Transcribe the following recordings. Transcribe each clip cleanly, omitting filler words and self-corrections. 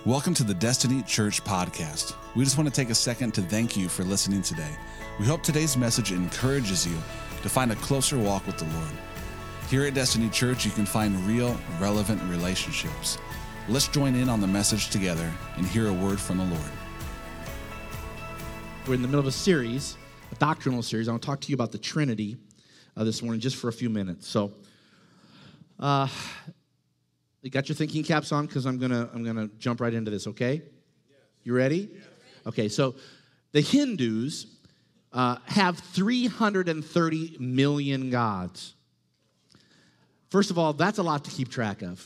Welcome to the Destiny Church podcast. We just want to take a second to thank you for listening today. We hope today's message encourages you to find a closer walk with the Lord. Here at Destiny Church, you can find real, relevant relationships. Let's join in on the message together and hear a word from the Lord. We're in the middle of a series, a doctrinal series. I want to talk to you about the Trinity this morning just for a few minutes. So, you got your thinking caps on because I'm gonna jump right into this. Okay, you ready? Okay. So, the Hindus have 330 million gods. First of all, that's a lot to keep track of.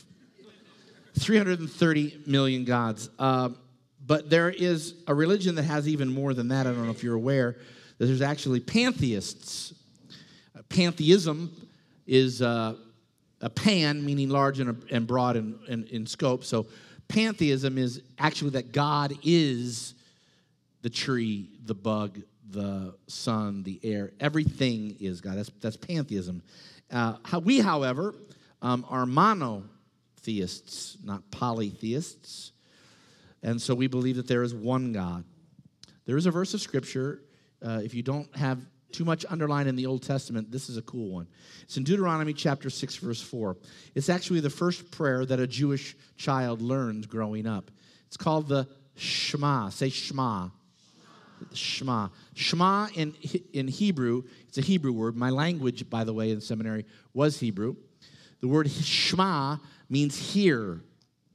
330 million gods. But there is a religion that has even more than that. I don't know if you're aware that there's actually pantheists. Pantheism is a pan, meaning large and broad in scope. So pantheism is actually that God is the tree, the bug, the sun, the air. Everything is God. That's pantheism. We, however, are monotheists, not polytheists. And so we believe that there is one God. There is a verse of Scripture. If you don't have too much underlined in the Old Testament, this is a cool one. It's in Deuteronomy chapter 6, verse 4. It's actually the first prayer that a Jewish child learns growing up. It's called the Shema. Say Shema. Shema. Shema in Hebrew, it's a Hebrew word. My language, by the way, in seminary was Hebrew. The word Shema means hear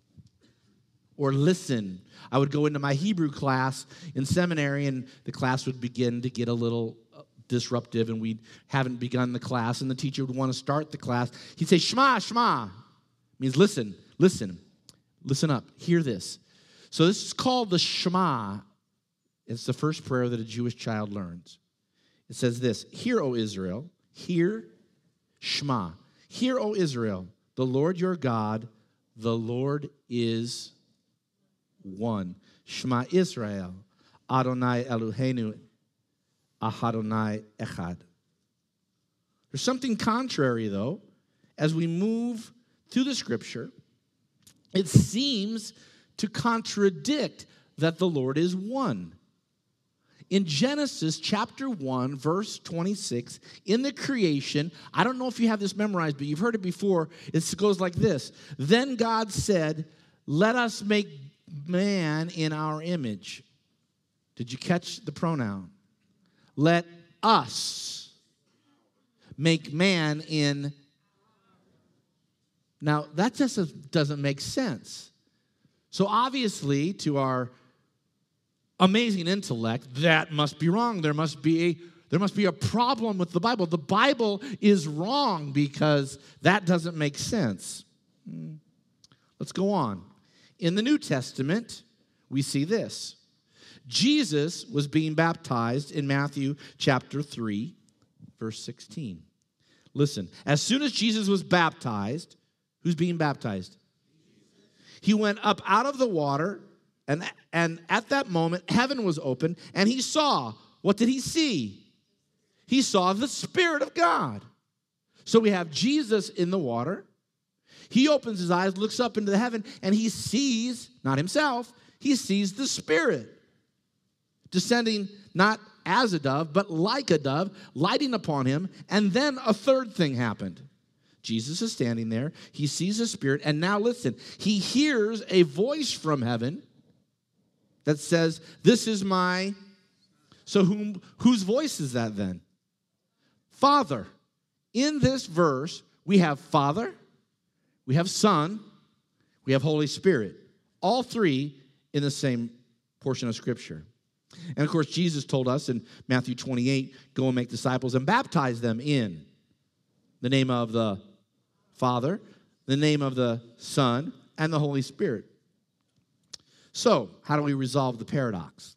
or listen. I would go into my Hebrew class in seminary, and the class would begin to get a little disruptive, and we haven't begun the class, and the teacher would want to start the class. He'd say, Shema, Shema. Means listen, listen, listen up, hear this. So this is called the Shema. It's the first prayer that a Jewish child learns. It says this: Hear, O Israel, hear, Shema. Hear, O Israel, the Lord your God, the Lord is one. Shema Israel, Adonai Eloheinu, Ahadonai Echad. There's something contrary, though. As we move through the Scripture, it seems to contradict that the Lord is one. In Genesis chapter 1, verse 26, in the creation, I don't know if you have this memorized, but you've heard it before. It goes like this: Then God said, let us make man in our image. Did you catch the pronoun? Let us make man in. Now, that just doesn't make sense. So obviously, to our amazing intellect, that must be wrong. There must be a problem with the Bible. The Bible is wrong because that doesn't make sense. Let's go on. In the New Testament, we see this. Jesus was being baptized in Matthew chapter 3, verse 16. Listen, as soon as Jesus was baptized, who's being baptized? He went up out of the water, and at that moment, heaven was open, and he saw. What did he see? He saw the Spirit of God. So we have Jesus in the water. He opens his eyes, looks up into the heaven, and he sees, not himself, he sees the Spirit descending not as a dove, but like a dove, lighting upon him. And then a third thing happened. Jesus is standing there. He sees the Spirit. And now listen, he hears a voice from heaven that says, this is my... So whose voice is that then? Father. In this verse, we have Father, we have Son, we have Holy Spirit. All three in the same portion of Scripture. And of course, Jesus told us in Matthew 28, go and make disciples and baptize them in the name of the Father, the name of the Son, and the Holy Spirit. So, how do we resolve the paradox?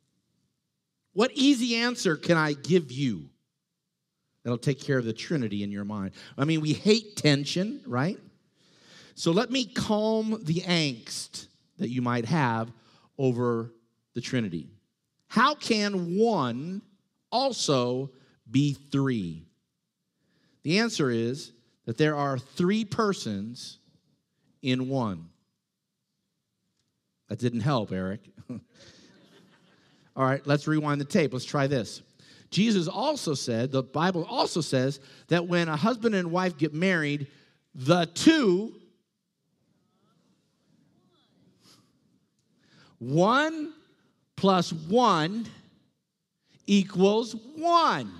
What easy answer can I give you that'll take care of the Trinity in your mind? I mean, we hate tension, right? So let me calm the angst that you might have over the Trinity. How can one also be three? The answer is that there are three persons in one. That didn't help, Eric. All right, let's rewind the tape. Let's try this. Jesus also said, the Bible also says, that when a husband and wife get married, the two, 1 plus 1 equals 1.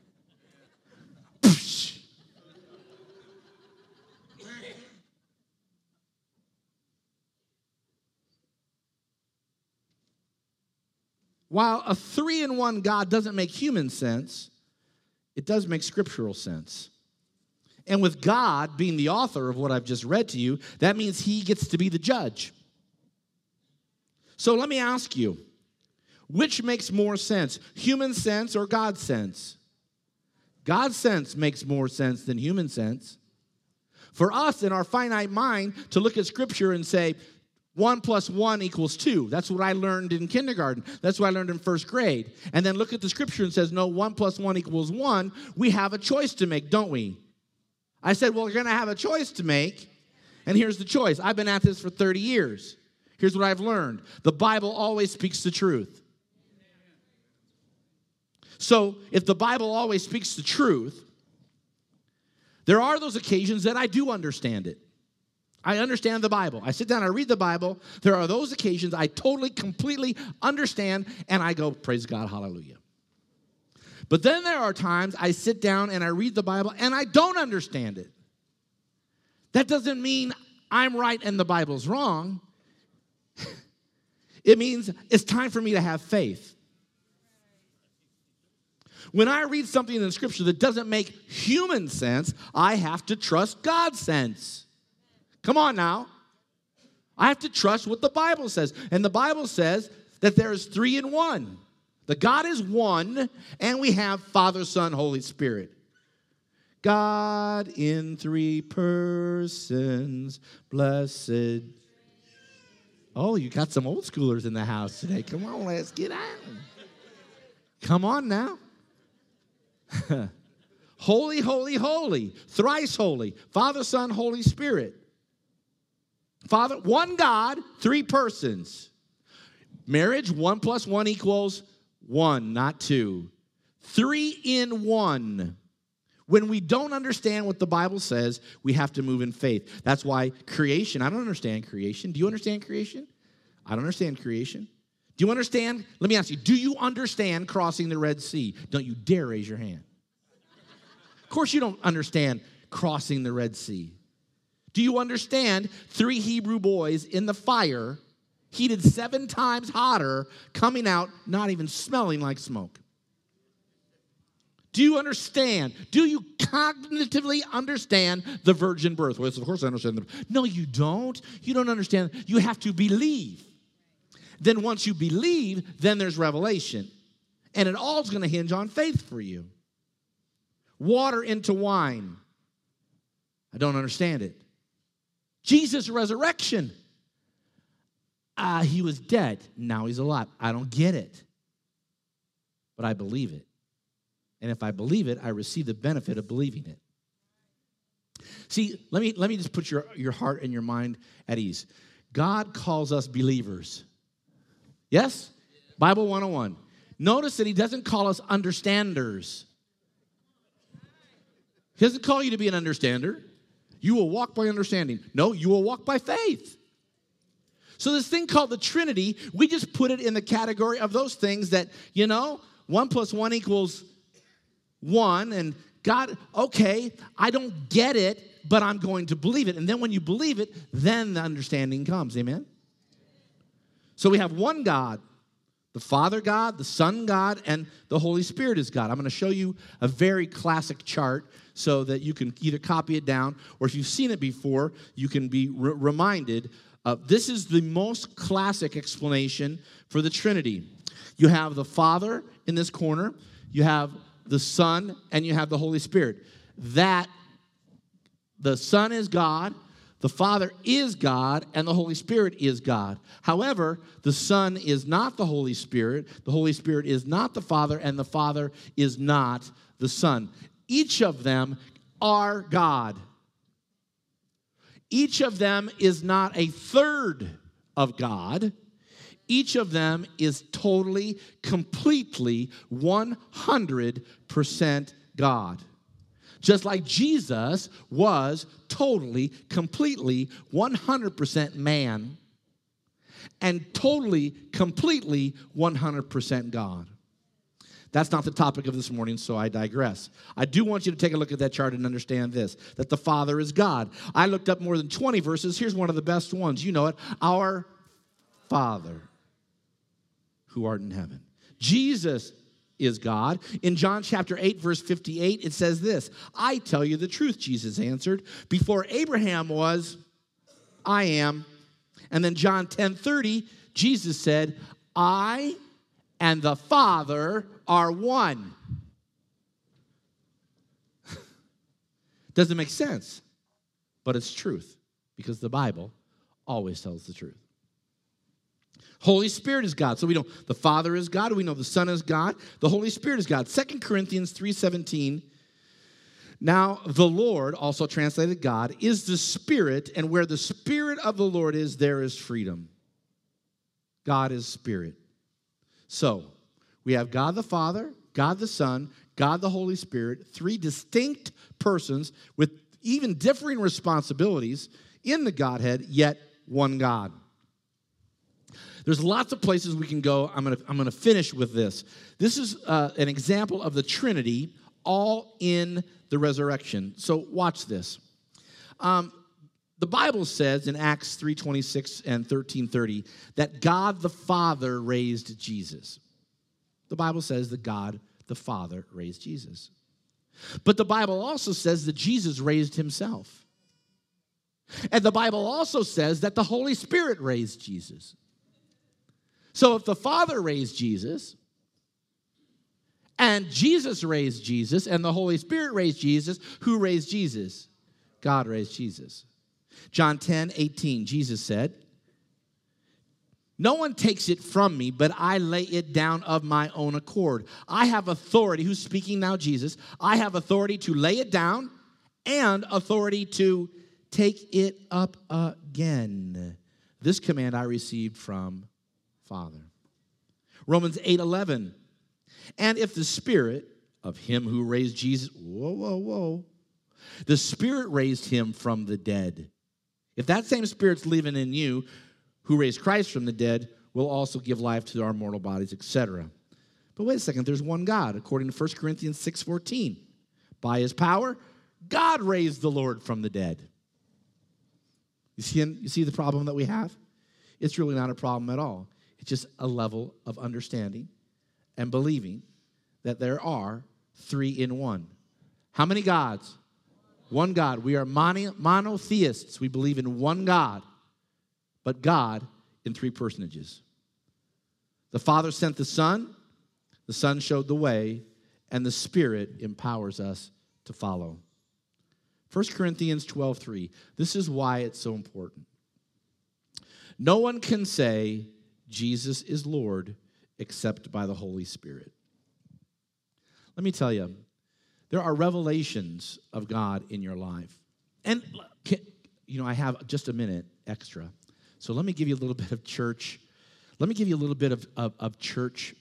While a 3-in-1 God doesn't make human sense, it does make scriptural sense. And with God being the author of what I've just read to you, that means he gets to be the judge. So let me ask you, which makes more sense, human sense or God's sense? God's sense makes more sense than human sense. For us in our finite mind to look at Scripture and say, 1 plus 1 equals 2. That's what I learned in kindergarten. That's what I learned in first grade. And then look at the Scripture and says, no, 1 plus 1 equals 1. We have a choice to make, don't we? I said, well, we're going to have a choice to make. And here's the choice. I've been at this for 30 years. Here's what I've learned. The Bible always speaks the truth. So if the Bible always speaks the truth, there are those occasions that I do understand it. I understand the Bible. I sit down, I read the Bible. There are those occasions I totally, completely understand, and I go, praise God, hallelujah. But then there are times I sit down and I read the Bible, and I don't understand it. That doesn't mean I'm right and the Bible's wrong. It means it's time for me to have faith. When I read something in the Scripture that doesn't make human sense, I have to trust God's sense. Come on now. I have to trust what the Bible says. And the Bible says that there is 3 in 1. The God is one, and we have Father, Son, Holy Spirit. God in 3 persons, blessed. Oh, you got some old schoolers in the house today. Come on, let's get on. Come on now. Holy, holy, holy, thrice holy, Father, Son, Holy Spirit. Father, one God, 3 persons. Marriage, 1 plus 1 equals 1, not 2. 3 in 1. When we don't understand what the Bible says, we have to move in faith. That's why creation, I don't understand creation. Do you understand creation? I don't understand creation. Do you understand? Let me ask you, do you understand crossing the Red Sea? Don't you dare raise your hand. Of course you don't understand crossing the Red Sea. Do you understand 3 Hebrew boys in the fire, heated 7 times hotter, coming out, not even smelling like smoke? Do you understand? Do you cognitively understand the virgin birth? Well, of course I understand. No, you don't. You don't understand. You have to believe. Then once you believe, then there's revelation. And it all is going to hinge on faith for you. Water into wine. I don't understand it. Jesus' resurrection. He was dead. Now he's alive. I don't get it. But I believe it. And if I believe it, I receive the benefit of believing it. See, let me just put your heart and your mind at ease. God calls us believers. Yes? Bible 101. Notice that he doesn't call us understanders. He doesn't call you to be an understander. You will walk by understanding. No, you will walk by faith. So this thing called the Trinity, we just put it in the category of those things that, 1 plus 1 equals 1, and God, okay, I don't get it, but I'm going to believe it. And then when you believe it, then the understanding comes. Amen? So we have one God, the Father God, the Son God, and the Holy Spirit is God. I'm going to show you a very classic chart so that you can either copy it down, or if you've seen it before, you can be reminded. This is the most classic explanation for the Trinity. You have the Father in this corner, you have the Son, and you have the Holy Spirit. That the Son is God, the Father is God, and the Holy Spirit is God. However, the Son is not the Holy Spirit, the Holy Spirit is not the Father, and the Father is not the Son. Each of them are God. Each of them is not a third of God. Each of them is totally, completely, 100% God. Just like Jesus was totally, completely, 100% man and totally, completely, 100% God. That's not the topic of this morning, so I digress. I do want you to take a look at that chart and understand this, that the Father is God. I looked up more than 20 verses. Here's one of the best ones. You know it. Our Father who art in heaven. Jesus is God. In John chapter 8, verse 58, it says this, I tell you the truth, Jesus answered. Before Abraham was, I am. And then John 10:30, Jesus said, I and the Father are one. Doesn't make sense, but it's truth because the Bible always tells the truth. Holy Spirit is God. So we know the Father is God. We know the Son is God. The Holy Spirit is God. 2 Corinthians 3:17. Now the Lord, also translated God, is the Spirit, and where the Spirit of the Lord is, there is freedom. God is Spirit. So we have God the Father, God the Son, God the Holy Spirit, three distinct persons with even differing responsibilities in the Godhead, yet one God. There's lots of places we can go. I'm going to finish with this. This is an example of the Trinity all in the resurrection. So watch this. The Bible says in Acts 3:26 and 13:30 that God the Father raised Jesus. The Bible says that God the Father raised Jesus. But the Bible also says that Jesus raised himself. And the Bible also says that the Holy Spirit raised Jesus. So if the Father raised Jesus, and Jesus raised Jesus, and the Holy Spirit raised Jesus, who raised Jesus? God raised Jesus. John 10:18, Jesus said, no one takes it from me, but I lay it down of my own accord. I have authority, who's speaking now, Jesus, I have authority to lay it down and authority to take it up again. This command I received from Father. Romans 8:11. And if the Spirit of him who raised Jesus, the Spirit raised him from the dead. If that same Spirit's living in you, who raised Christ from the dead, will also give life to our mortal bodies, etc. But wait a second, there's one God, according to 1 Corinthians 6:14. By his power, God raised the Lord from the dead. You see the problem that we have? It's really not a problem at all. It's just a level of understanding and believing that there are three in one. How many gods? One God. We are monotheists. We believe in one God, but God in three personages. The Father sent the Son showed the way, and the Spirit empowers us to follow. 1 Corinthians 12:3. This is why it's so important. No one can say Jesus is Lord except by the Holy Spirit. Let me tell you, there are revelations of God in your life. And, I have just a minute extra. So let me give you a little bit of church. Let me give you a little bit of church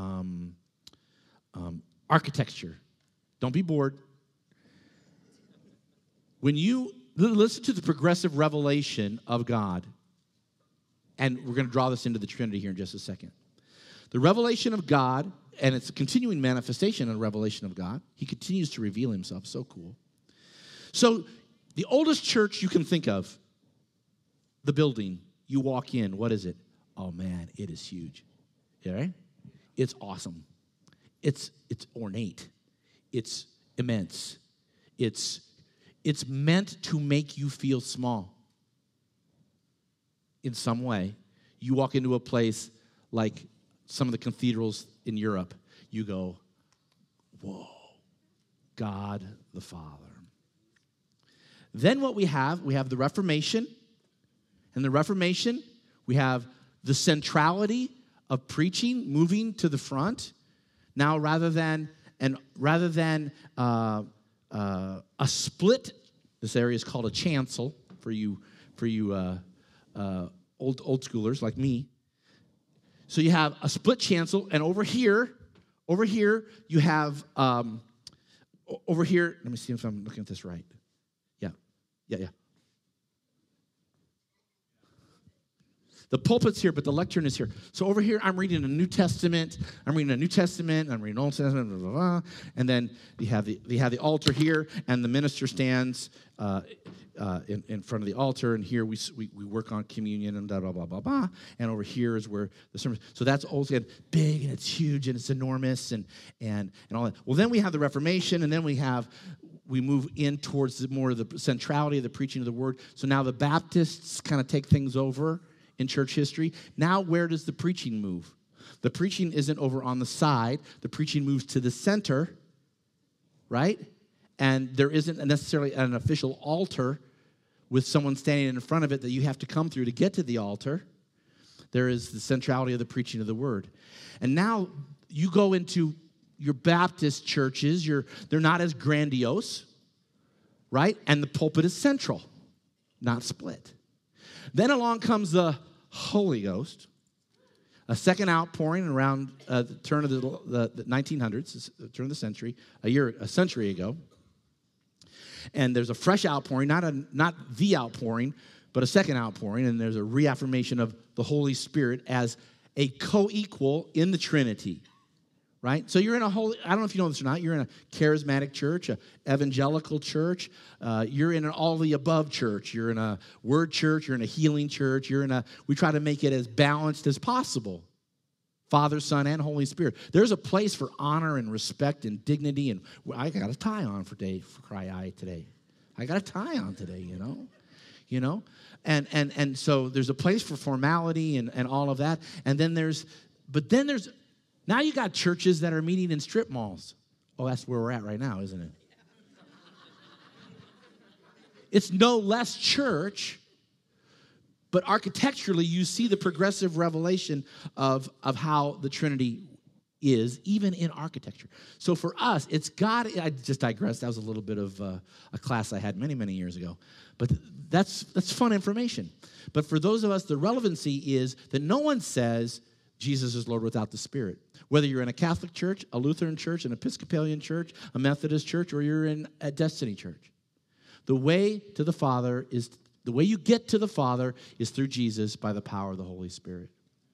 architecture. Don't be bored. When you listen to the progressive revelation of God, and we're going to draw this into the Trinity here in just a second. The revelation of God, and it's a continuing manifestation and revelation of God. He continues to reveal himself. So cool. So the oldest church you can think of, the building, you walk in, what is it? Oh, man, it is huge. Yeah, it's awesome. It's ornate. It's immense. It's meant to make you feel small. In some way, you walk into a place like some of the cathedrals in Europe, you go, whoa, God the Father. Then what we have the Reformation. And the Reformation, we have the centrality of preaching moving to the front. Now, rather than a split, this area is called a chancel for you old schoolers like me. So you have a split chancel, and over here you have, over here, let me see if I'm looking at this right. Yeah. The pulpit's here, but the lectern is here. So over here, I'm reading a New Testament. I'm reading Old Testament, Old Testament, blah, blah, blah. And then you have the altar here, and the minister stands in front of the altar, and here we work on communion and blah, blah, blah, blah, blah. And over here is where the sermon. So that's Old Testament, big, and it's huge, and it's enormous, and all that. Well, then we have the Reformation, and then we move in towards more of the centrality of the preaching of the word. So now the Baptists kind of take things over in church history. Now, where does the preaching move? The preaching isn't over on the side. The preaching moves to the center, right? And there isn't necessarily an official altar with someone standing in front of it that you have to come through to get to the altar. There is the centrality of the preaching of the word. And now you go into your Baptist churches, they're not as grandiose, right? And the pulpit is central, not split. Then along comes the Holy Ghost, a second outpouring around the turn of the 1900s, the turn of the century, a century ago. And there's a fresh outpouring, not the outpouring, but a second outpouring, and there's a reaffirmation of the Holy Spirit as a co-equal in the Trinity. Right? So you're in I don't know if you know this or not, you're in a charismatic church, an evangelical church, you're in an all-the-above church, you're in a word church, you're in a healing church, we try to make it as balanced as possible. Father, Son, and Holy Spirit. There's a place for honor and respect and dignity, and I got a tie on for Cry today. I got a tie on today, you know? And so there's a place for formality and all of that, and then there's now you got churches that are meeting in strip malls. Oh, that's where we're at right now, isn't it? It's no less church, but architecturally you see the progressive revelation of how the Trinity is, even in architecture. So for us, it's God. I just digressed. That was a little bit of a class I had many, many years ago. But that's fun information. But for those of us, the relevancy is that no one says Jesus is Lord without the Spirit. Whether you're in a Catholic church, a Lutheran church, an Episcopalian church, a Methodist church, or you're in a Destiny church. The way you get to the Father is through Jesus by the power of the Holy Spirit.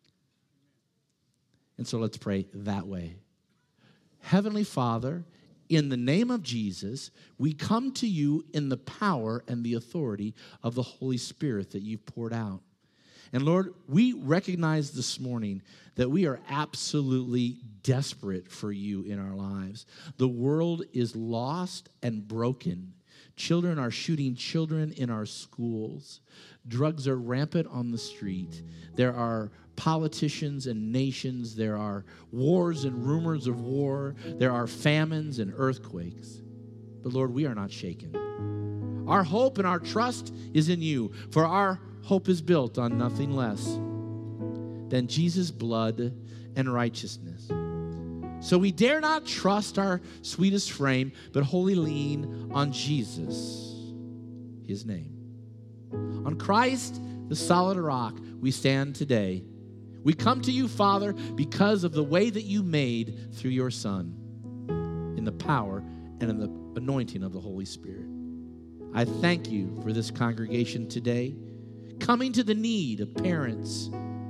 And so let's pray that way. Heavenly Father, in the name of Jesus, we come to you in the power and the authority of the Holy Spirit that you've poured out. And Lord, we recognize this morning that we are absolutely desperate for you in our lives. The world is lost and broken. Children are shooting children in our schools. Drugs are rampant on the street. There are politicians and nations. There are wars and rumors of war. There are famines and earthquakes. But Lord, we are not shaken. Our hope and our trust is in you, for our hope is built on nothing less than Jesus' blood and righteousness. So we dare not trust our sweetest frame, but wholly lean on Jesus, his name. On Christ, the solid rock, we stand today. We come to you, Father, because of the way that you made through your Son, in the power and in the anointing of the Holy Spirit. I thank you for this congregation today, coming to the need of parents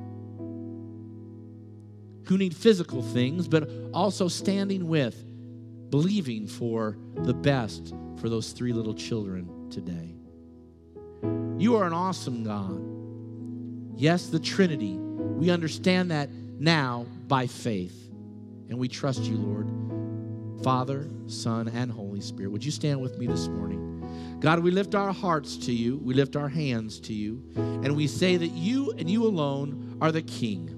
who need physical things, but also standing with, believing for the best for those 3 little children today. You are an awesome God. Yes, the Trinity. We understand that now by faith, and we trust you, Lord. Father, Son, and Holy Spirit. Would you stand with me this morning? God, we lift our hearts to you. We lift our hands to you. And we say that you and you alone are the King.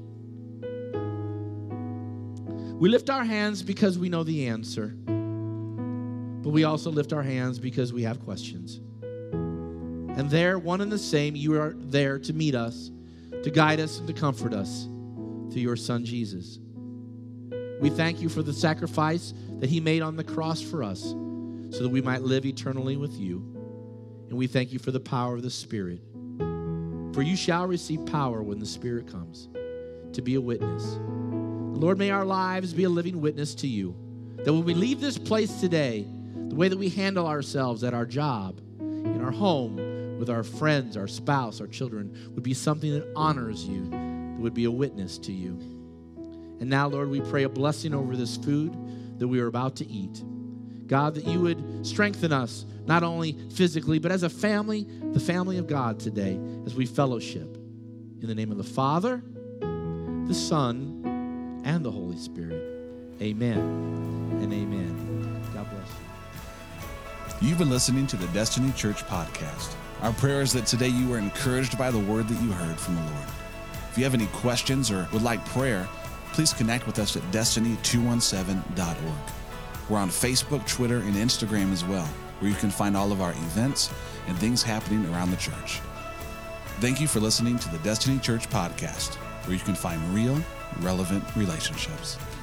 We lift our hands because we know the answer. But we also lift our hands because we have questions. And there, one and the same, you are there to meet us, to guide us, and to comfort us through your Son, Jesus. We thank you for the sacrifice that he made on the cross for us so that we might live eternally with you. And we thank you for the power of the Spirit. For you shall receive power when the Spirit comes. to be a witness. Lord, may our lives be a living witness to you. That when we leave this place today, the way that we handle ourselves at our job, in our home, with our friends, our spouse, our children, would be something that honors you, that would be a witness to you. And now, Lord, we pray a blessing over this food that we are about to eat. God, that you would strengthen us, not only physically, but as a family, the family of God today, as we fellowship. In the name of the Father, the Son, and the Holy Spirit. Amen and amen. God bless you. You've been listening to the Destiny Church podcast. Our prayer is that today you were encouraged by the word that you heard from the Lord. If you have any questions or would like prayer, please connect with us at destiny217.org. We're on Facebook, Twitter, and Instagram as well, where you can find all of our events and things happening around the church. Thank you for listening to the Destiny Church podcast, where you can find real, relevant relationships.